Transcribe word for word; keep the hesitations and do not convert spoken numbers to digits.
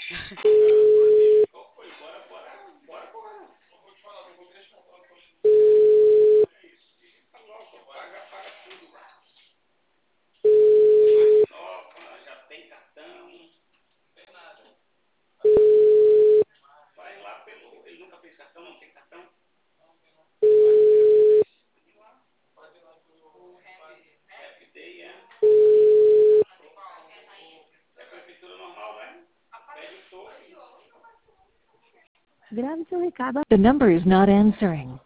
Grave seu recado. The number is not answering.